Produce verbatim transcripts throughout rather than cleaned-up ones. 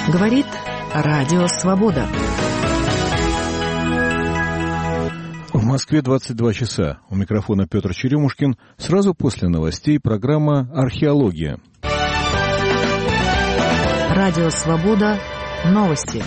Говорит Радио Свобода. В Москве двадцать два часа. У микрофона Петр Черемушкин. Сразу после новостей программа «Археология». Радио Свобода. Новости.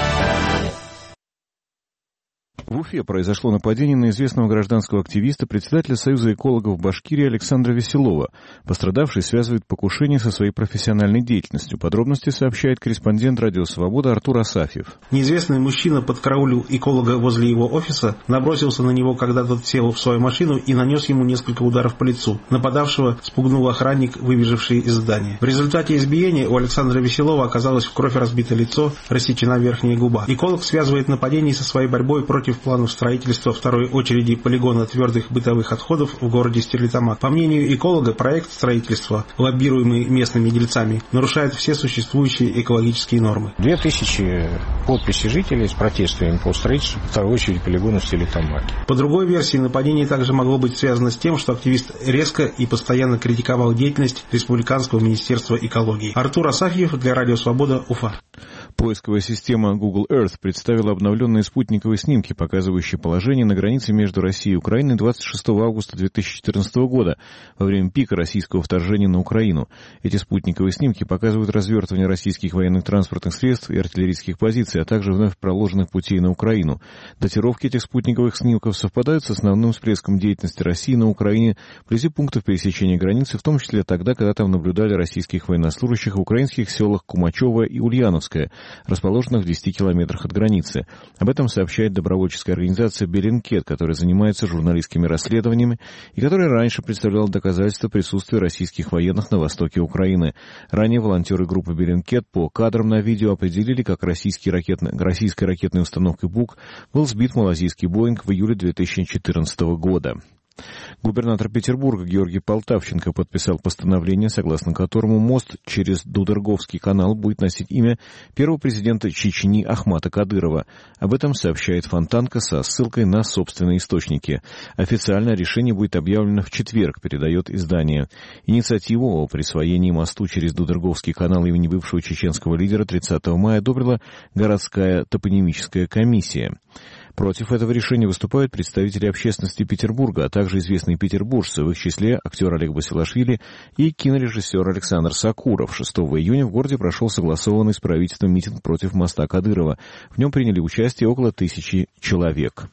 В Уфе произошло нападение на известного гражданского активиста, председателя Союза экологов Башкирии Александра Веселова. Пострадавший связывает покушение со своей профессиональной деятельностью. Подробности сообщает корреспондент Радио Свобода Артур Асафьев. Неизвестный мужчина подкараулил эколога возле его офиса, набросился на него, когда тот сел в свою машину, и нанес ему несколько ударов по лицу. Нападавшего спугнул охранник, выбежавший из здания. В результате избиения у Александра Веселова оказалось в кровь разбито лицо, рассечена верхняя губа. Эколог связывает нападение со своей борьбой против планов строительства второй очереди полигона твердых бытовых отходов в городе Стерлитамак. По мнению эколога, проект строительства, лоббируемый местными дельцами, нарушает все существующие экологические нормы. Две тысячи подписей жителей с протестами по строительству второй очереди полигона в Стерлитамаке. По другой версии, нападение также могло быть связано с тем, что активист резко и постоянно критиковал деятельность Республиканского министерства экологии. Артур Асафьев для Радио Свобода, Уфа. Поисковая система Google Earth представила обновленные спутниковые снимки, показывающие положение на границе между Россией и Украиной двадцать шестого августа две тысячи четырнадцатого года, во время пика российского вторжения на Украину. Эти спутниковые снимки показывают развертывание российских военных транспортных средств и артиллерийских позиций, а также вновь проложенных путей на Украину. Датировки этих спутниковых снимков совпадают с основным всплеском деятельности России на Украине вблизи пунктов пересечения границы, в том числе тогда, когда там наблюдали российских военнослужащих в украинских селах Кумачево и Ульяновское, расположенных в десяти километрах от границы. Об этом сообщает добровольческая организация «Беллинкет», которая занимается журналистскими расследованиями и которая раньше представляла доказательства присутствия российских военных на востоке Украины. Ранее волонтеры группы «Беллинкет» по кадрам на видео определили, как российский ракетный, российской ракетной установкой «Бук» был сбит малазийский «Боинг» в июле две тысячи четырнадцатого года. Губернатор Петербурга Георгий Полтавченко подписал постановление, согласно которому мост через Дудерговский канал будет носить имя первого президента Чечни Ахмата Кадырова. Об этом сообщает Фонтанка со ссылкой на собственные источники. Официально решение будет объявлено в четверг, передает издание. Инициативу о присвоении мосту через Дудерговский канал имени бывшего чеченского лидера тридцатого мая одобрила городская топонимическая комиссия. Против этого решения выступают представители общественности Петербурга, а также известные петербуржцы, в их числе актер Олег Басилашвили и кинорежиссер Александр Сакуров. шестого июня в городе прошел согласованный с правительством митинг против моста Кадырова. В нем приняли участие около тысячи человек.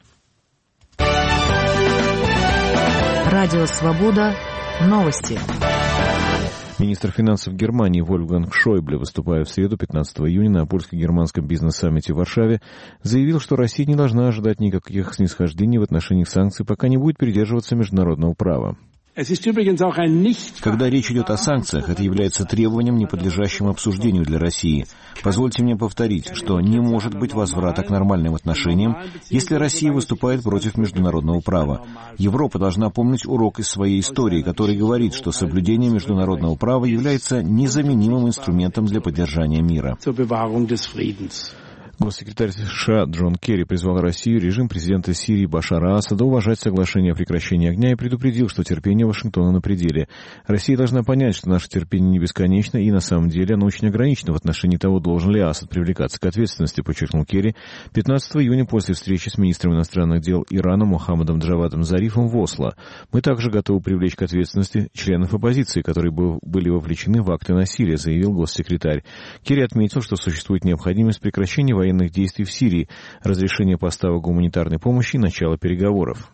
Радио Свобода. Новости. Министр финансов Германии Вольфганг Шойбле, выступая в среду пятнадцатого июня на польско-германском бизнес-саммите в Варшаве, заявил, что Россия не должна ожидать никаких снисхождений в отношении санкций, пока не будет придерживаться международного права. Когда речь идет о санкциях, это является требованием, не подлежащим обсуждению для России. Позвольте мне повторить, что не может быть возврата к нормальным отношениям, если Россия выступает против международного права. Европа должна помнить урок из своей истории, который говорит, что соблюдение международного права является незаменимым инструментом для поддержания мира. Госсекретарь США Джон Керри призвал Россию и режим президента Сирии Башара Асада уважать соглашение о прекращении огня и предупредил, что терпение Вашингтона на пределе. Россия должна понять, что наше терпение не бесконечно, и на самом деле оно очень ограничено в отношении того, должен ли Асад привлекаться к ответственности, подчеркнул Керри пятнадцатого июня после встречи с министром иностранных дел Ирана Мохаммадом Джавадом Зарифом в Осло. Мы также готовы привлечь к ответственности членов оппозиции, которые были вовлечены в акты насилия, заявил госсекретарь. Керри отметил, что существует необходимость прекращения военных действий в Сирии, разрешение поставок гуманитарной помощи и начало переговоров.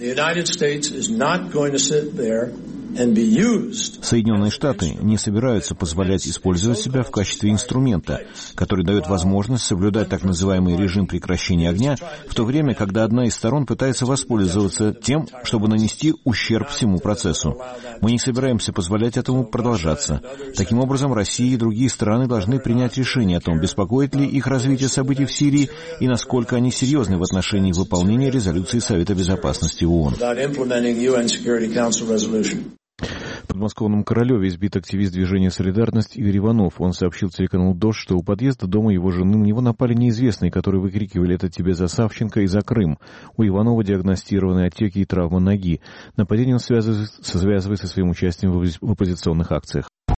Соединенные Штаты не собираются позволять использовать себя в качестве инструмента, который дает возможность соблюдать так называемый режим прекращения огня, в то время, когда одна из сторон пытается воспользоваться тем, чтобы нанести ущерб всему процессу. Мы не собираемся позволять этому продолжаться. Таким образом, Россия и другие страны должны принять решение о том, беспокоит ли их развитие событий в Сирии и насколько они серьезны в отношении выполнения резолюции Совета Безопасности ООН. В подмосковном Королеве избит активист движения «Солидарность» Игорь Иванов. Он сообщил телеканалу «Дождь», что у подъезда дома его жены на него напали неизвестные, которые выкрикивали «Это тебе за Савченко и за Крым». У Иванова диагностированы отеки и травма ноги. Нападение он связывает, связывает со своим участием в оппозиционных акциях.